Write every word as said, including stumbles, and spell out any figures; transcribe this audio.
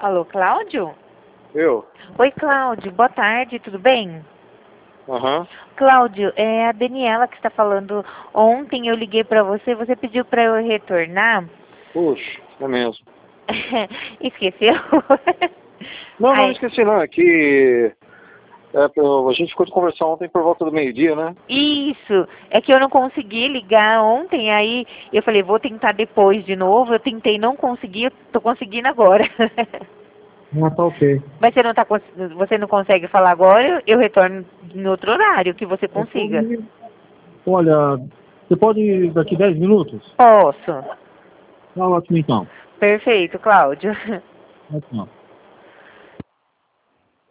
Alô, Cláudio? Eu? Oi, Cláudio. Boa tarde, tudo bem? Aham. Uhum. Cláudio, é a Daniela que está falando. Ontem eu liguei para você, você pediu para eu retornar. Puxa, é mesmo. Esqueceu? Não, não, não Ai, esqueci não. É que é, eu- a gente ficou de conversar ontem por volta do meio-dia, né? isso. É que eu não consegui ligar ontem, aí eu falei, vou tentar depois de novo. Eu tentei, não consegui, eu tô conseguindo agora. Ah, tá ok. Mas você não tá, cons- você não consegue falar agora, eu retorno em outro horário que você Eu consiga. pode- Olha, você pode ir daqui dez minutos? Posso. Tá ótimo então. Perfeito, Cláudio. Ótimo.